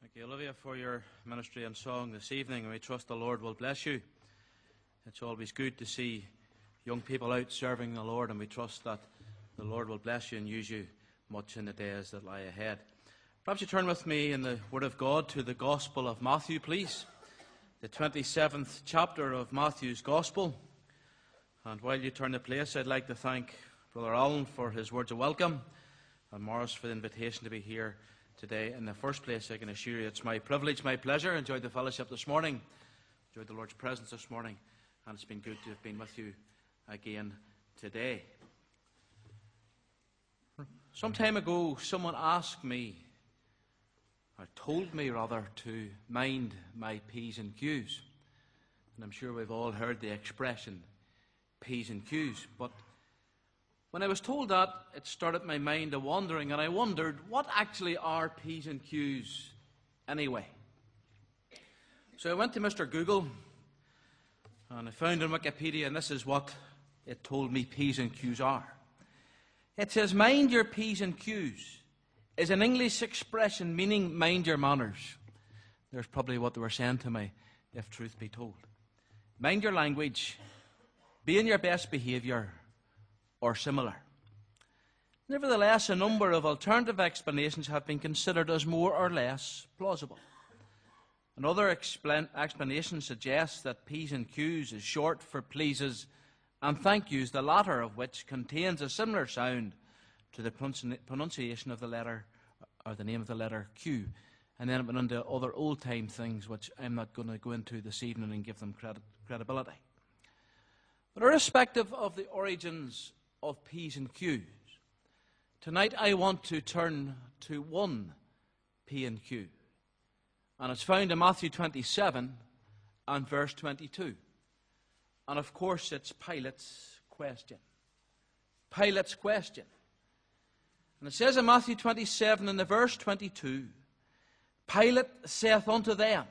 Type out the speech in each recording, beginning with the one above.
Thank you, Olivia, for your ministry and song this evening, and we trust the Lord will bless you. It's always good to see young people out serving the Lord, and we trust that the Lord will bless you and use you much in the days that lie ahead. Perhaps you turn with me in the Word of God to the Gospel of Matthew, please. The 27th chapter of Matthew's Gospel. And while you turn the place, I'd like to thank Brother Alan for his words of welcome, and Morris for the invitation to be here today. In the first place, I can assure you it's my privilege, my pleasure. Enjoyed the fellowship this morning, enjoyed the Lord's presence this morning, and it's been good to have been with you again today. Some time ago, someone asked me, or told me rather, to mind my P's and Q's. And I'm sure we've all heard the expression P's and Q's, but when I was told that, it started my mind a wandering, and I wondered, what actually are P's and Q's anyway? So I went to Mr. Google, and I found on Wikipedia, and this is what it told me P's and Q's are. It says, mind your P's and Q's is an English expression meaning mind your manners. There's probably what they were saying to me, if truth be told. Mind your language, be in your best behaviour, or similar. Nevertheless, a number of alternative explanations have been considered as more or less plausible. Another explanation suggests that P's and Q's is short for pleases and thank yous, the latter of which contains a similar sound to the pronunciation of the letter, or the name of the letter Q. And then it went into other old-time things which I'm not going to go into this evening and give them credibility. But irrespective of the origins of P's and Q's, tonight I want to turn to one P and Q. And it's found in Matthew 27 and verse 22. And of course it's Pilate's question. Pilate's question. And it says in Matthew 27 and the verse 22, Pilate saith unto them,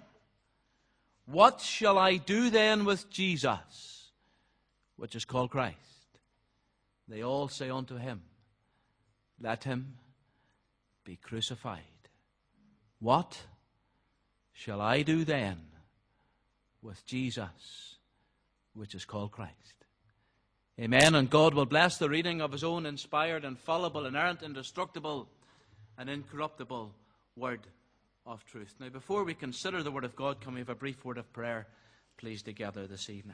what shall I do then with Jesus, which is called Christ? They all say unto him, let him be crucified. What shall I do then with Jesus, which is called Christ? Amen. And God will bless the reading of his own inspired, infallible, inerrant, indestructible, and incorruptible word of truth. Now, before we consider the word of God, can we have a brief word of prayer, please, together this evening?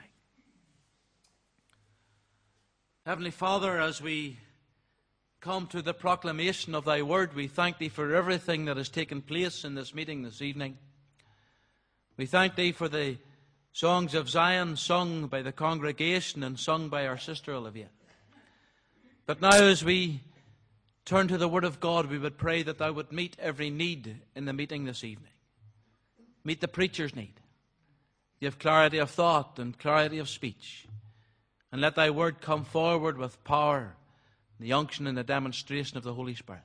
Heavenly Father, as we come to the proclamation of thy word, we thank thee for everything that has taken place in this meeting this evening. We thank thee for the songs of Zion sung by the congregation and sung by our sister Olivia. But now as we turn to the word of God, we would pray that thou would meet every need in the meeting this evening. Meet the preacher's need. Give clarity of thought and clarity of speech. And let thy word come forward with power, the unction and the demonstration of the Holy Spirit.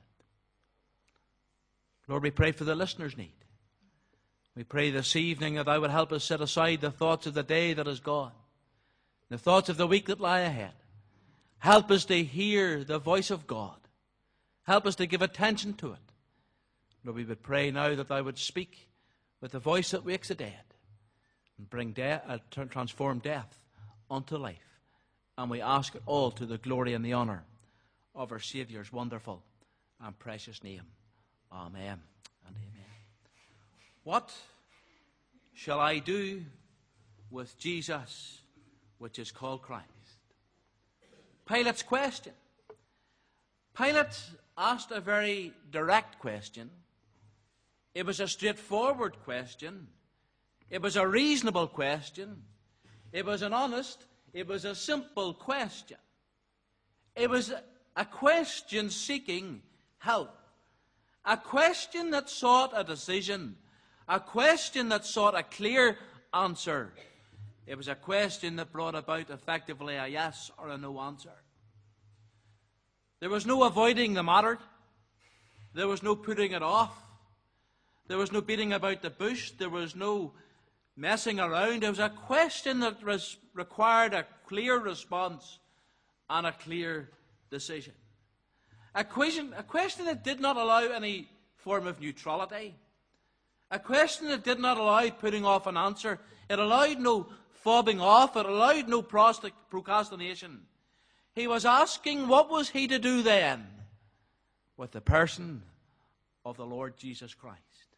Lord, we pray for the listener's need. We pray this evening that thou would help us set aside the thoughts of the day that is gone, the thoughts of the week that lie ahead. Help us to hear the voice of God. Help us to give attention to it. Lord, we would pray now that thou would speak with the voice that wakes the dead and bring transform death unto life. And we ask it all to the glory and the honor of our Saviour's wonderful and precious name. Amen and amen. What shall I do with Jesus, which is called Christ? Pilate's question. Pilate asked a very direct question. It was a straightforward question. It was a reasonable question. It was an honest, it was a simple question. It was a question seeking help. A question that sought a decision. A question that sought a clear answer. It was a question that brought about effectively a yes or a no answer. There was no avoiding the matter. There was no putting it off. There was no beating about the bush. There was no messing around. It was a question that required a clear response and a clear decision. A question that did not allow any form of neutrality. A question that did not allow putting off an answer. It allowed no fobbing off. It allowed no procrastination. He was asking, what was he to do then with the person of the Lord Jesus Christ?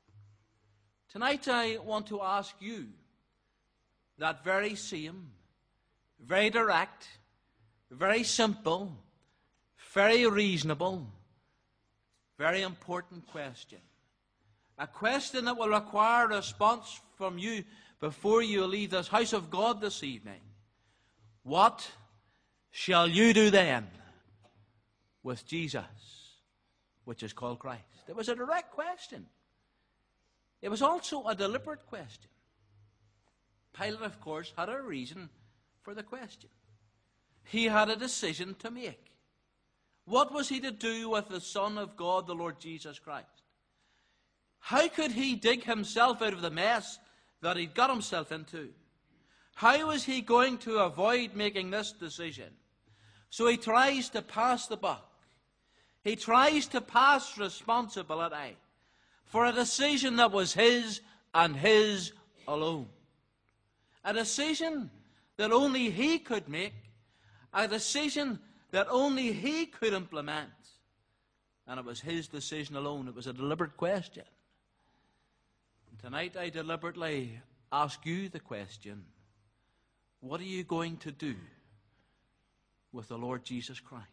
Tonight I want to ask you that very same, very direct, very simple, very reasonable, very important question. A question that will require a response from you before you leave this house of God this evening. What shall you do then with Jesus, which is called Christ? It was a direct question. It was also a deliberate question. Pilate, of course, had a reason for the question. He had a decision to make. What was he to do with the Son of God, the Lord Jesus Christ? How could he dig himself out of the mess that he'd got himself into? How was he going to avoid making this decision? So he tries to pass the buck. He tries to pass responsibility for a decision that was his and his alone. A decision that only he could make. A decision that only he could implement. And it was his decision alone. It was a deliberate question. Tonight I deliberately ask you the question, what are you going to do with the Lord Jesus Christ?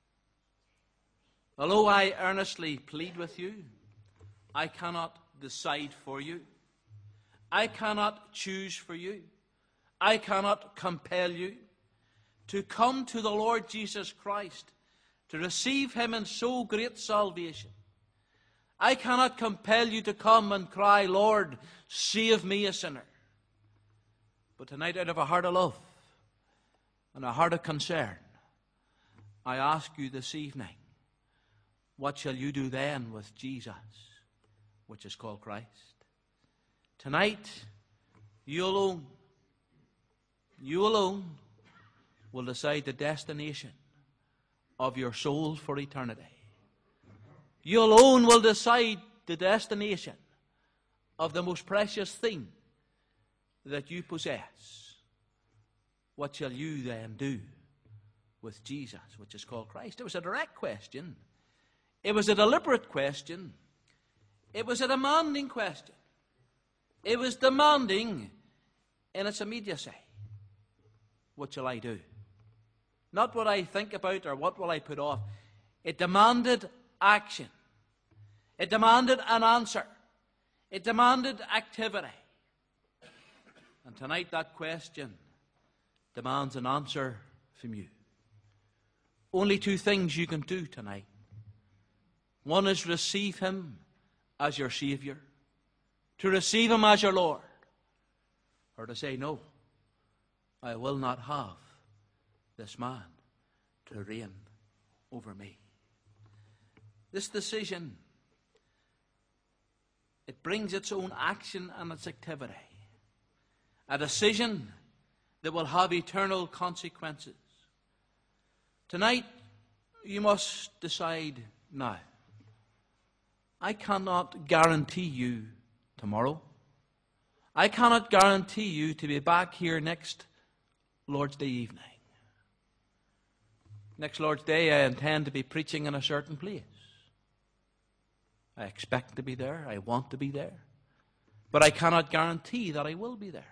Although I earnestly plead with you, I cannot decide for you. I cannot choose for you. I cannot compel you to come to the Lord Jesus Christ, to receive him in so great salvation. I cannot compel you to come and cry, Lord, save me a sinner. But tonight, out of a heart of love and a heart of concern, I ask you this evening, what shall you do then with Jesus, which is called Christ? Tonight, you alone will decide the destination of your soul for eternity. You alone will decide the destination of the most precious thing that you possess. What shall you then do with Jesus, which is called Christ? It was a direct question. It was a deliberate question. It was a demanding question. It was demanding in its immediacy. What shall I do? Not what I think about or what will I put off. It demanded action. It demanded an answer. It demanded activity. And tonight that question demands an answer from you. Only two things you can do tonight. One is receive him as your Savior, to receive him as your Lord, or to say, no, I will not have this man to reign over me. This decision, it brings its own action and its activity. A decision that will have eternal consequences. Tonight, you must decide now. I cannot guarantee you tomorrow. I cannot guarantee you to be back here next Lord's Day evening. Next Lord's Day, I intend to be preaching in a certain place. I expect to be there. I want to be there. But I cannot guarantee that I will be there.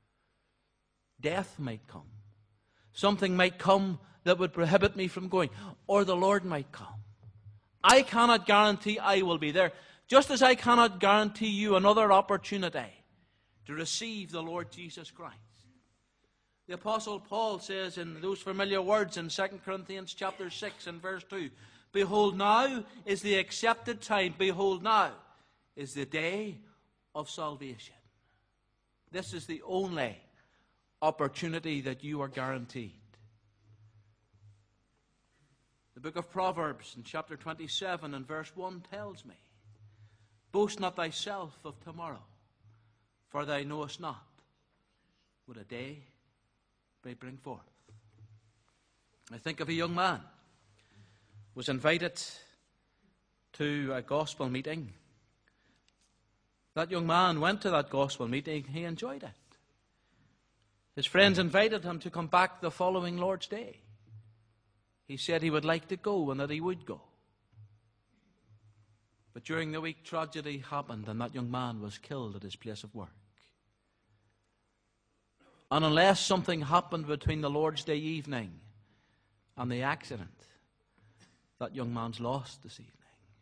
Death might come. Something might come that would prohibit me from going. Or the Lord might come. I cannot guarantee I will be there. Just as I cannot guarantee you another opportunity to receive the Lord Jesus Christ. The Apostle Paul says in those familiar words in 2 Corinthians chapter 6 and verse 2, behold, now is the accepted time. Behold, now is the day of salvation. This is the only opportunity that you are guaranteed. The book of Proverbs in chapter 27 and verse 1 tells me, boast not thyself of tomorrow, for thou knowest not what a day may bring forth. I think of a young man who was invited to a gospel meeting That young man went to that gospel meeting. He enjoyed it. His friends invited him to come back the following Lord's Day. He said he would like to go and that he would go. But during the week, tragedy happened and that young man was killed at his place of work. And unless something happened between the Lord's Day evening and the accident, that young man's lost this evening.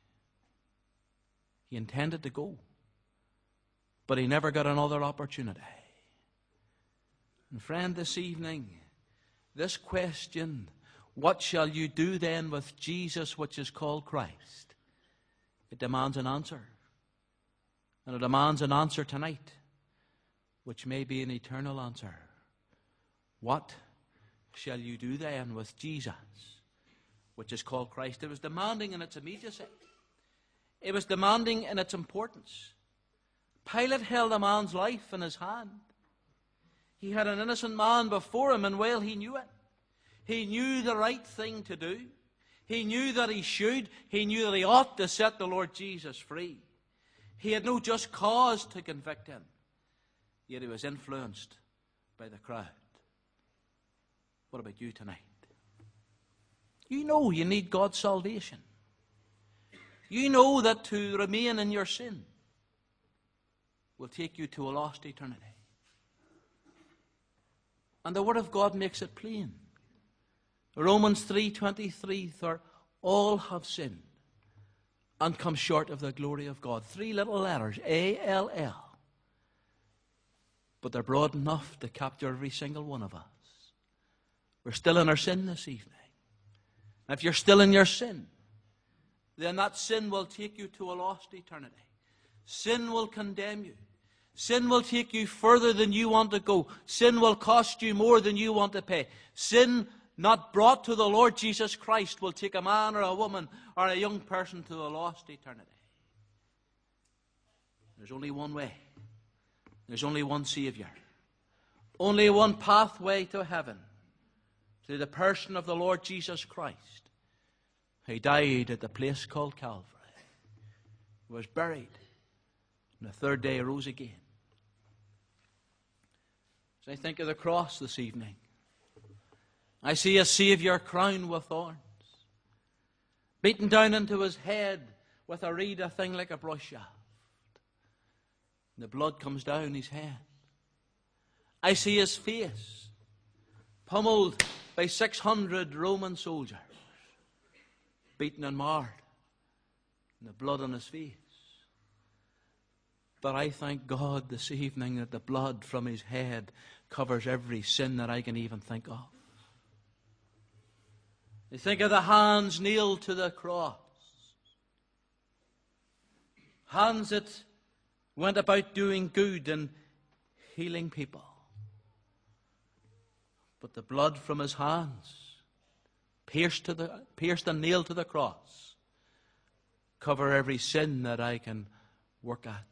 He intended to go, but he never got another opportunity. And friend, this evening, this question, what shall you do then with Jesus, which is called Christ? It demands an answer. And it demands an answer tonight, which may be an eternal answer. What shall you do then with Jesus, which is called Christ? It was demanding in its immediacy. It was demanding in its importance. Pilate held a man's life in his hand. He had an innocent man before him, and well, he knew it. He knew the right thing to do. He knew that he should. He knew that he ought to set the Lord Jesus free. He had no just cause to convict him. Yet he was influenced by the crowd. What about you tonight? You know you need God's salvation. You know that to remain in your sin will take you to a lost eternity. And the Word of God makes it plain. Romans 3:23, for all have sinned and come short of the glory of God. 3 little letters, A-L-L. But they're broad enough to capture every single one of us. We're still in our sin this evening. And if you're still in your sin, then that sin will take you to a lost eternity. Sin will condemn you. Sin will take you further than you want to go. Sin will cost you more than you want to pay. Sin not brought to the Lord Jesus Christ will take a man or a woman or a young person to a lost eternity. There's only one way. There's only one Savior. Only one pathway to heaven. Through the person of the Lord Jesus Christ. He died at the place called Calvary. He was buried. And the third day rose again. As I think of the cross this evening, I see a Savior crowned with thorns, beaten down into his head with a reed, a thing like a brush shaft. And the blood comes down his head. I see his face pummeled by 600 Roman soldiers, beaten and marred, and the blood on his face. But I thank God this evening that the blood from his head covers every sin that I can even think of. You think of the hands nailed to the cross. Hands that went about doing good and healing people. But the blood from his hands, pierced and nailed to the cross, cover every sin that I can work at.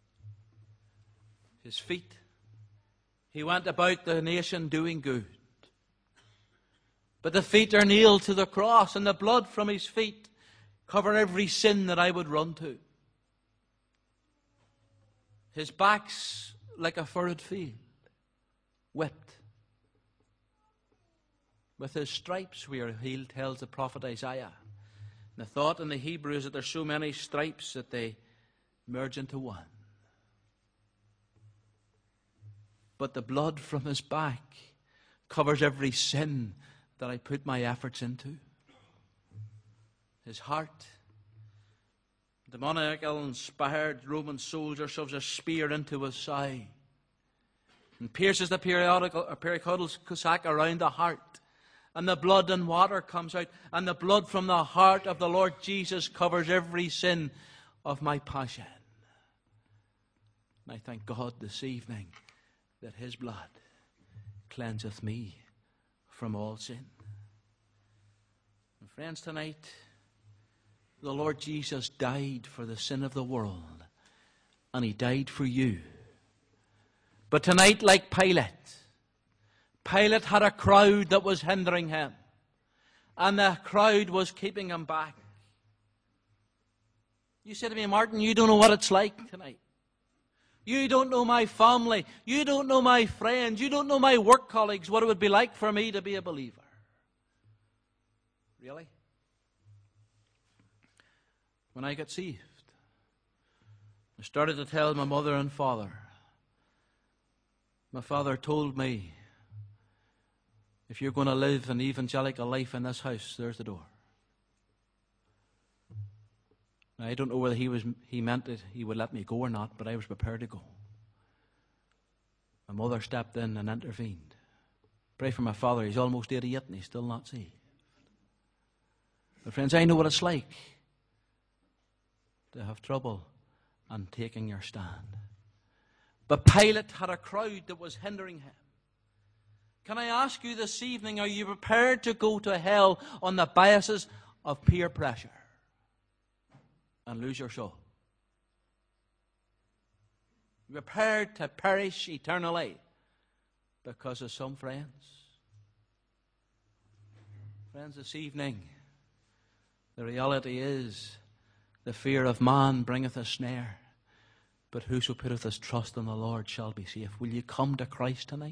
His feet, he went about the nation doing good. But the feet are nailed to the cross, and the blood from his feet cover every sin that I would run to. His back's like a furrowed field, whipped. With his stripes we are healed, tells the prophet Isaiah. And the thought in the Hebrew is that there's so many stripes that they merge into one. But the blood from his back covers every sin that I put my efforts into. His heart, demoniacal inspired Roman soldier shoves a spear into his side and pierces the pericardial sac around the heart. And the blood and water comes out, and the blood from the heart of the Lord Jesus covers every sin of my passion. And I thank God this evening that his blood cleanseth me from all sin. And friends, tonight, the Lord Jesus died for the sin of the world, and he died for you. But tonight, like Pilate had a crowd that was hindering him, and the crowd was keeping him back. You say to me, Martin, you don't know what it's like tonight. You don't know my family. You don't know my friends. You don't know my work colleagues, what it would be like for me to be a believer. Really? When I got saved, I started to tell my mother and father. My father told me, if you're going to live an evangelical life in this house, there's the door. Now, I don't know whether he meant that he would let me go or not, but I was prepared to go. My mother stepped in and intervened. Pray for my father. He's almost 88 and he's still not saved. But friends, I know what it's like to have trouble and taking your stand. But Pilate had a crowd that was hindering him. Can I ask you this evening, are you prepared to go to hell on the basis of peer pressure and lose your soul? You're prepared to perish eternally because of some friends? Friends, this evening, the reality is, the fear of man bringeth a snare, but whoso putteth his trust in the Lord shall be safe. Will you come to Christ tonight?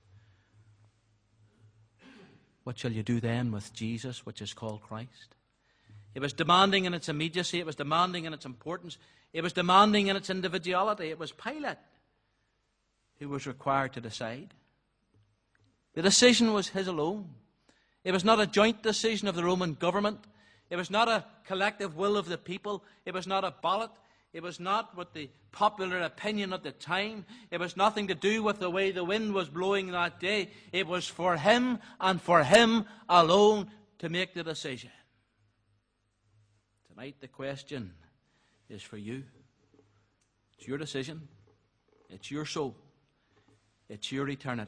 What shall you do then with Jesus, which is called Christ? It was demanding in its immediacy. It was demanding in its importance. It was demanding in its individuality. It was Pilate who was required to decide. The decision was his alone. It was not a joint decision of the Roman government. It was not a collective will of the people. It was not a ballot. It was not with the popular opinion at the time. It was nothing to do with the way the wind was blowing that day. It was for him and for him alone to make the decision. Tonight the question is for you. It's your decision. It's your soul. It's your eternity.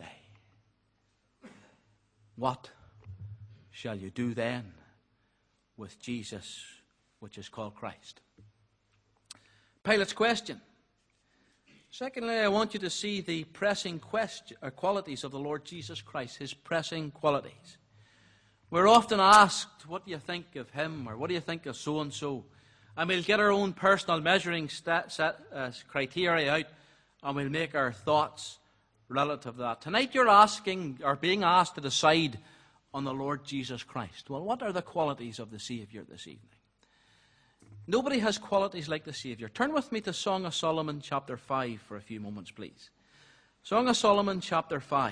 What shall you do then with Jesus, which is called Christ? Pilate's question. Secondly, I want you to see the pressing qualities of the Lord Jesus Christ, his pressing qualities. We're often asked, what do you think of him, or what do you think of so-and-so? And we'll get our own personal measuring criteria out, and we'll make our thoughts relative to that. Tonight you're asking, or being asked to decide on the Lord Jesus Christ. Well, what are the qualities of the Savior this evening? Nobody has qualities like the Savior. Turn with me to Song of Solomon chapter 5 for a few moments, please. Song of Solomon chapter 5.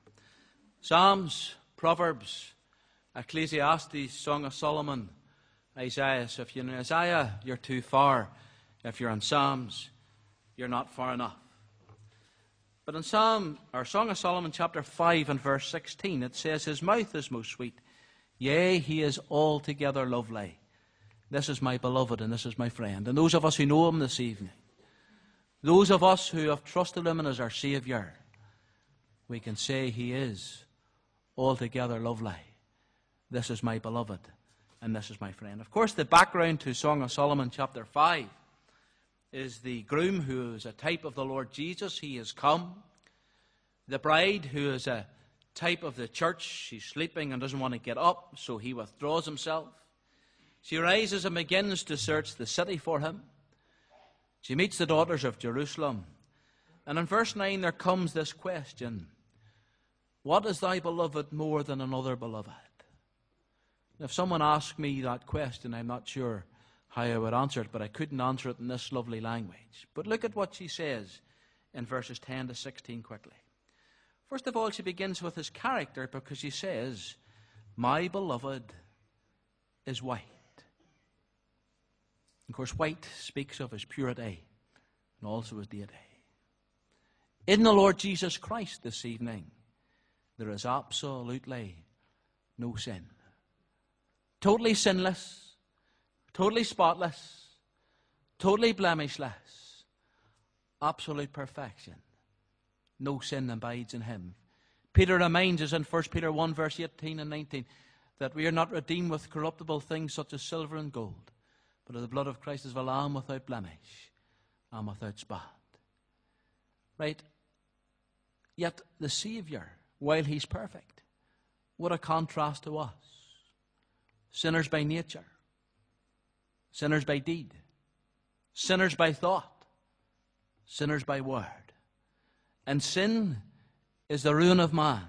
Psalms, Proverbs, Ecclesiastes, Song of Solomon, Isaiah. So if you're in Isaiah, you're too far. If you're in Psalms, you're not far enough. But in Song of Solomon chapter 5 and verse 16, it says, his mouth is most sweet. Yea, he is altogether lovely. This is my beloved and this is my friend. And those of us who know him this evening, those of us who have trusted him as our Savior, we can say he is altogether lovely. This is my beloved and this is my friend. Of course, the background to Song of Solomon chapter 5 is the groom who is a type of the Lord Jesus. He has come. The bride who is a type of the church. She's sleeping and doesn't want to get up, so he withdraws himself. She rises and begins to search the city for him. She meets the daughters of Jerusalem. And in verse 9 there comes this question. What is thy beloved more than another beloved? If someone asked me that question, I'm not sure how I would answer it, but I couldn't answer it in this lovely language. But look at what she says in verses 10 to 16 quickly. First of all, she begins with his character because she says, my beloved is white. Of course, white speaks of his purity and also his deity. In the Lord Jesus Christ this evening, there is absolutely no sin. Totally sinless, totally spotless, totally blemishless, absolute perfection. No sin abides in him. Peter reminds us in 1 Peter 1 verse 18 and 19 that we are not redeemed with corruptible things such as silver and gold, but of the blood of Christ as of a lamb without blemish and without spot. Right? Yet the Savior, while he's perfect, what a contrast to us. Sinners by nature, sinners by deed, sinners by thought, sinners by word. And sin is the ruin of man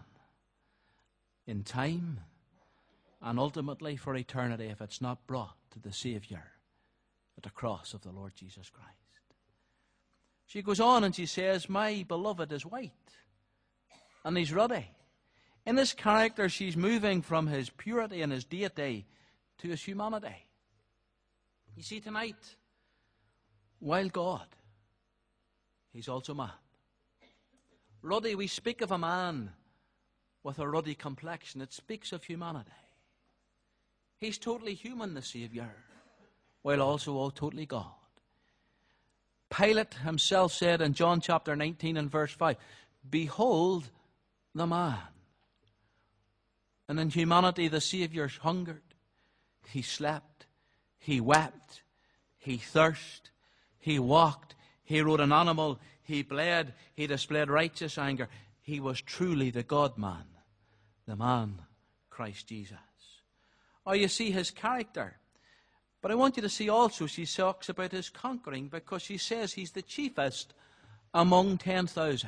in time and ultimately for eternity if it's not brought to the Savior at the cross of the Lord Jesus Christ. She goes on and she says, my beloved is white and he's ruddy. In this character, she's moving from his purity and his deity to his humanity. You see, tonight, while God, he's also man. Ruddy, we speak of a man with a ruddy complexion. It speaks of humanity. He's totally human, the Savior, while also totally God. Pilate himself said in John chapter 19 and verse 5, behold the man. And in humanity, the Savior hungered, he slept, he wept, he thirsted, he walked, he rode an animal, he bled, he displayed righteous anger. He was truly the God-man, the man, Christ Jesus. Oh, you see his character. But I want you to see also she talks about his conquering, because she says he's the chiefest among 10,000.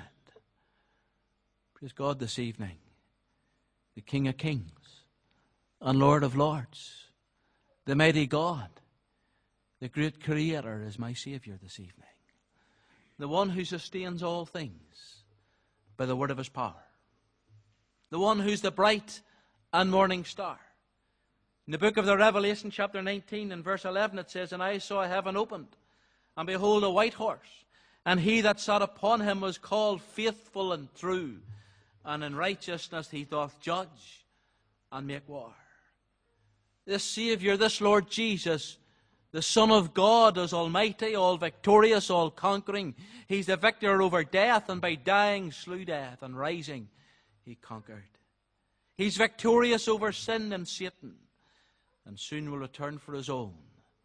Praise God this evening. The King of Kings and Lord of Lords, the mighty God, the great Creator is my Savior this evening. The one who sustains all things by the word of his power. The one who's the bright and morning star. In the book of the Revelation, chapter 19 and verse 11, it says, and I saw heaven opened, and behold a white horse, and he that sat upon him was called Faithful and True, and in righteousness he doth judge and make war. This Savior, this Lord Jesus, the Son of God, is almighty, all victorious, all conquering. He's the victor over death, and by dying slew death, and rising he conquered. He's victorious over sin and Satan, and soon will return for his own.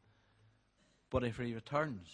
But if he returns,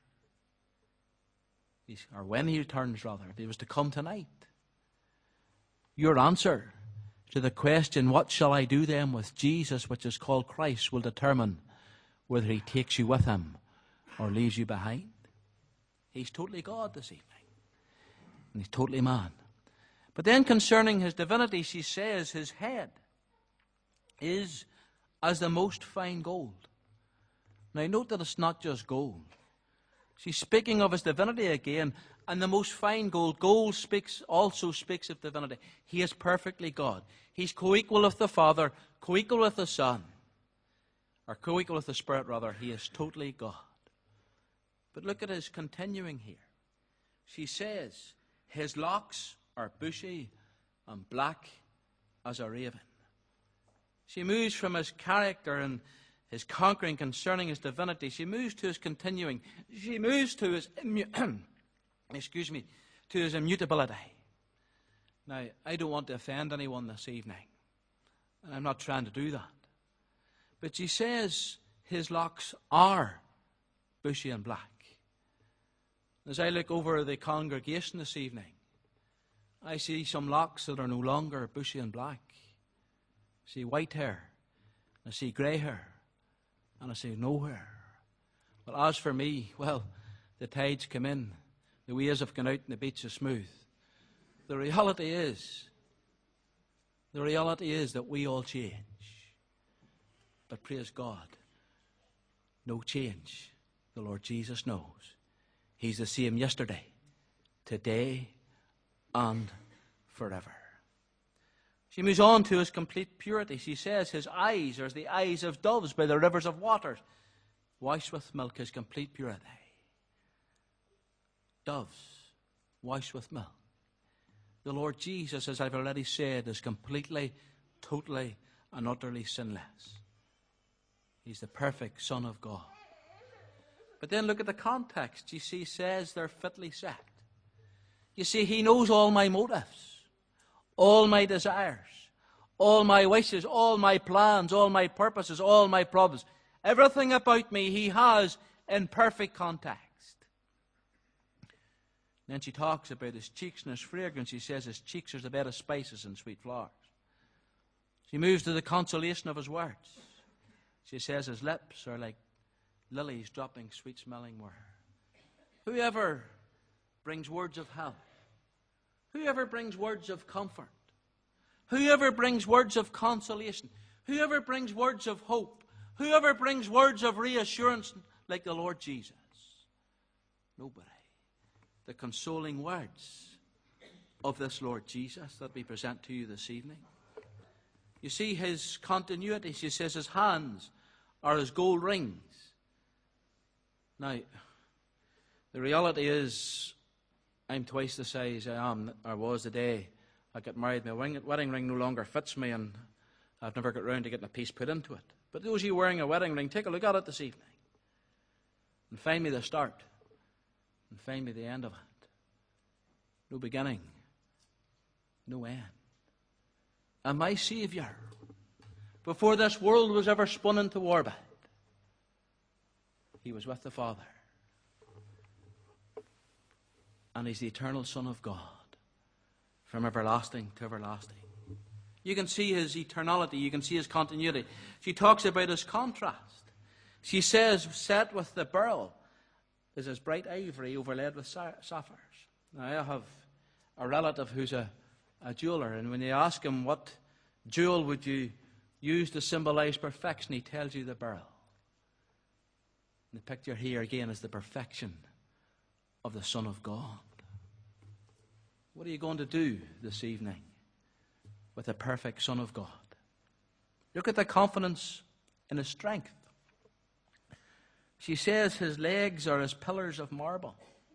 or when he returns rather, if he was to come tonight, your answer to the question, what shall I do then with Jesus, which is called Christ, will determine whether he takes you with him or leaves you behind. He's totally God this evening. And he's totally man. But then concerning his divinity, she says his head is as the most fine gold. Now note that it's not just gold. She's speaking of his divinity again, and the most fine gold. Gold also speaks of divinity. He is perfectly God. He's co-equal with the Father, co-equal with the Son, or co-equal with the Spirit rather. He is totally God. But look at his continuing here. She says, his locks are bushy and black as a raven. She moves from his character and his conquering concerning his divinity. She moves to his continuing. She moves to his to his immutability. Now, I don't want to offend anyone this evening, and I'm not trying to do that. But she says his locks are bushy and black. As I look over the congregation this evening, I see some locks that are no longer bushy and black. I see white hair, I see grey hair, and I see no hair. But as for me, well, the tides come in, the waves have gone out, and the beach is smooth. The reality is that we all change. But praise God, no change. The Lord Jesus knows. He's the same yesterday, today, and forever. She moves on to his complete purity. She says his eyes are as the eyes of doves by the rivers of waters, washed with milk, his complete purity. Doves washed with milk. The Lord Jesus, as I've already said, is completely, totally, and utterly sinless. He's the perfect Son of God. But then look at the context. You see, says they're fitly set. You see, he knows all my motives, all my desires, all my wishes, all my plans, all my purposes, all my problems. Everything about me he has in perfect context. And then she talks about his cheeks and his fragrance. She says his cheeks are the bed of spices and sweet flowers. She moves to the consolation of his words. She says his lips are like lilies dropping sweet-smelling myrrh. Whoever brings words of help? Whoever brings words of comfort? Whoever brings words of consolation? Whoever brings words of hope? Whoever brings words of reassurance like the Lord Jesus? Nobody. The consoling words of this Lord Jesus that we present to you this evening. You see his continuity. She says his hands are as gold rings. Now, the reality is, I'm twice the size I am, or was the day I got married. My wedding ring no longer fits me, and I've never got round to getting a piece put into it. But those of you wearing a wedding ring, take a look at it this evening. And find me the start. And find me the end of it. No beginning. No end. And my Saviour, before this world was ever spun into orbit, he was with the Father. And he's the eternal Son of God, from everlasting to everlasting. You can see his eternality. You can see his continuity. She talks about his contrast. She says, set with the beryl is as bright ivory overlaid with sapphires. Now, I have a relative who's a jeweler, and when you ask him what jewel would you use to symbolize perfection, he tells you the beryl. And the picture here again is the perfection of the Son of God. What are you going to do this evening with the perfect Son of God? Look at the confidence in his strength. She says his legs are as pillars of marble.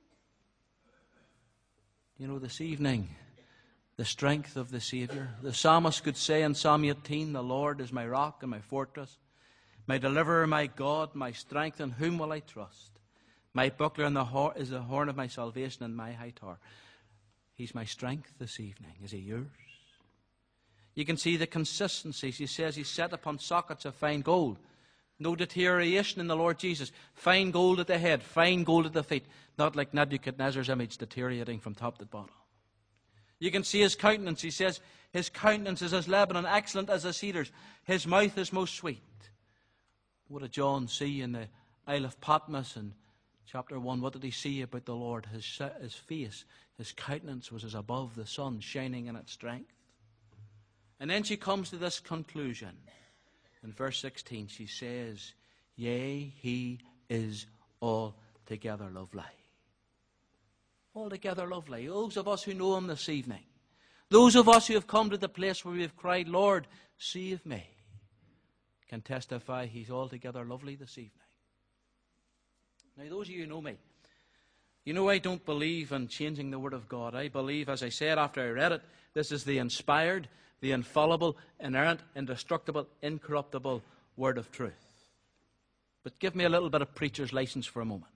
You know, this evening, the strength of the Saviour. The psalmist could say in Psalm 18, the Lord is my rock and my fortress, my deliverer, my God, my strength, in whom will I trust? My buckler is the horn of my salvation and my high tower. He's my strength this evening. Is he yours? You can see the consistency. She says he's set upon sockets of fine gold. No deterioration in the Lord Jesus. Fine gold at the head, fine gold at the feet. Not like Nebuchadnezzar's image deteriorating from top to bottom. You can see his countenance. He says his countenance is as Lebanon, excellent as the cedars. His mouth is most sweet. What did John see in the Isle of Patmos in chapter 1? What did he see about the Lord? His face, his countenance was as above the sun, shining in its strength. And then she comes to this conclusion. In verse 16, she says, yea, he is altogether lovely. Altogether lovely. Those of us who know him this evening, those of us who have come to the place where we have cried, Lord, save me, can testify he's altogether lovely this evening. Now, those of you who know me, you know I don't believe in changing the Word of God. I believe, as I said after I read it, this is the inspired, the infallible, inerrant, indestructible, incorruptible Word of truth. But give me a little bit of preacher's license for a moment.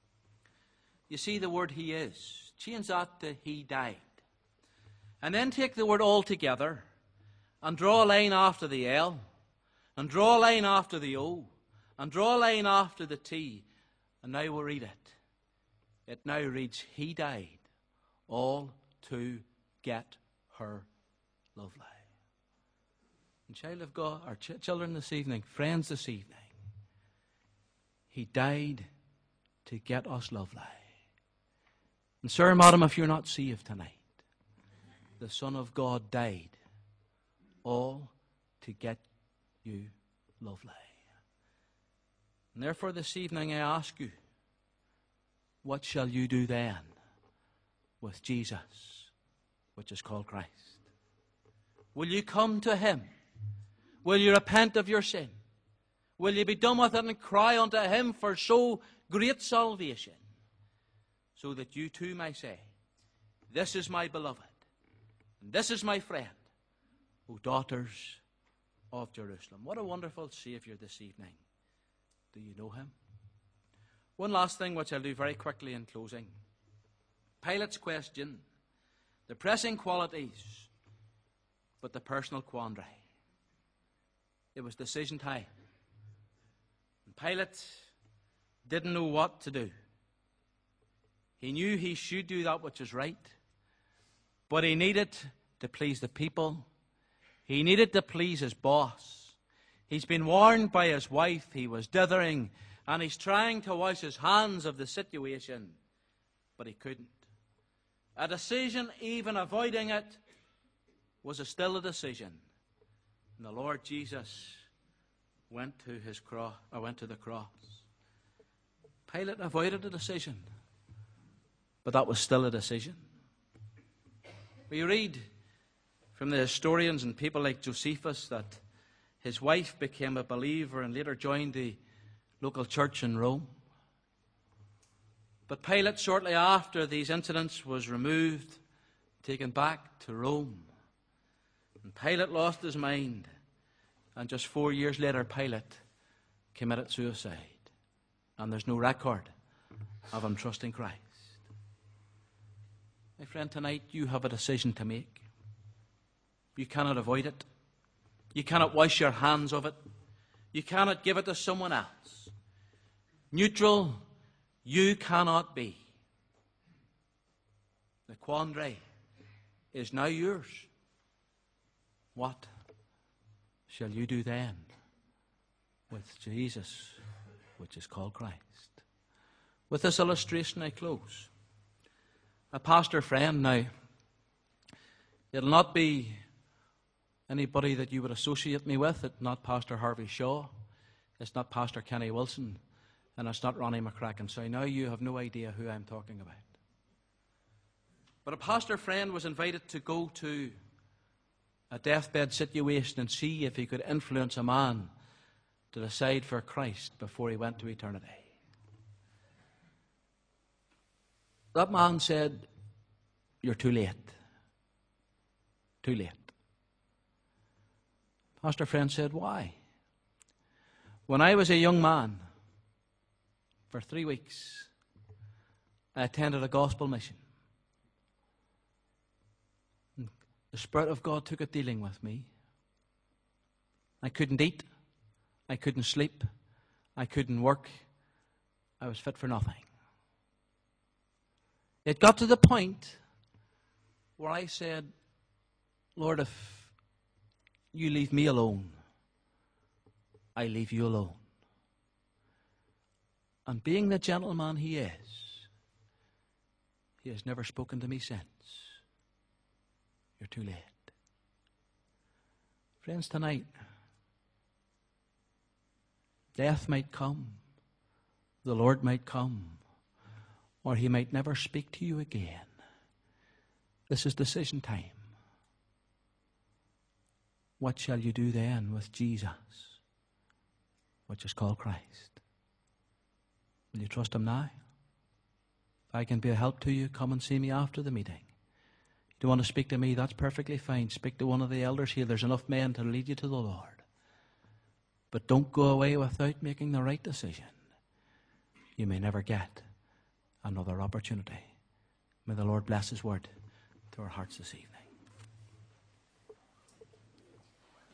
You see the word he is. Change that to he died. And then take the word altogether and draw a line after the L, and draw a line after the O, and draw a line after the T. And now we'll read it. It now reads, he died all to get her lovely. And child of God, our children this evening, friends this evening, he died to get us lovely. And sir, madam, if you're not saved tonight, the Son of God died all to get you lovely. And therefore this evening I ask you, what shall you do then with Jesus, which is called Christ? Will you come to him? Will you repent of your sin? Will you be done with it and cry unto him for so great salvation? So that you too may say, this is my beloved, and this is my friend, O daughters of Jerusalem. What a wonderful Saviour this evening. Do you know him? One last thing which I'll do very quickly in closing. Pilate's question, the pressing qualities, but the personal quandary. It was decision time. And Pilate didn't know what to do. He knew he should do that which is right, but he needed to please the people. He needed to please his boss. He's been warned by his wife he was dithering, and he's trying to wash his hands of the situation, but he couldn't. A decision, even avoiding it, was still a decision. And the Lord Jesus went to the cross. Pilate avoided a decision, but that was still a decision. We read from the historians and people like Josephus that his wife became a believer and later joined the local church in Rome. But Pilate, shortly after these incidents, was removed, taken back to Rome. And Pilate lost his mind. And just 4 years later, Pilate committed suicide. And there's no record of him trusting Christ. My friend, tonight you have a decision to make. You cannot avoid it. You cannot wash your hands of it. You cannot give it to someone else. Neutral, you cannot be. The quandary is now yours. What shall you do then with Jesus, which is called Christ? With this illustration I close. A pastor friend now, it'll not be anybody that you would associate me with. It's not Pastor Harvey Shaw. It's not Pastor Kenny Wilson. And it's not Ronnie McCracken. So now you have no idea who I'm talking about. But a pastor friend was invited to go to a deathbed situation and see if he could influence a man to decide for Christ before he went to eternity. That man said, "You're too late. Too late." Pastor friend said, "Why?" "When I was a young man, for 3 weeks, I attended a gospel mission. And the Spirit of God took a dealing with me. I couldn't eat. I couldn't sleep. I couldn't work. I was fit for nothing. It got to the point where I said, Lord, if you leave me alone, I leave you alone. And being the gentleman he is, he has never spoken to me since. You're too late." Friends, tonight, death might come, the Lord might come, or he might never speak to you again. This is decision time. What shall you do then with Jesus, which is called Christ? Will you trust him now? If I can be a help to you, come and see me after the meeting. If you want to speak to me, that's perfectly fine. Speak to one of the elders here. There's enough men to lead you to the Lord. But don't go away without making the right decision. You may never get another opportunity. May the Lord bless his word to our hearts this evening.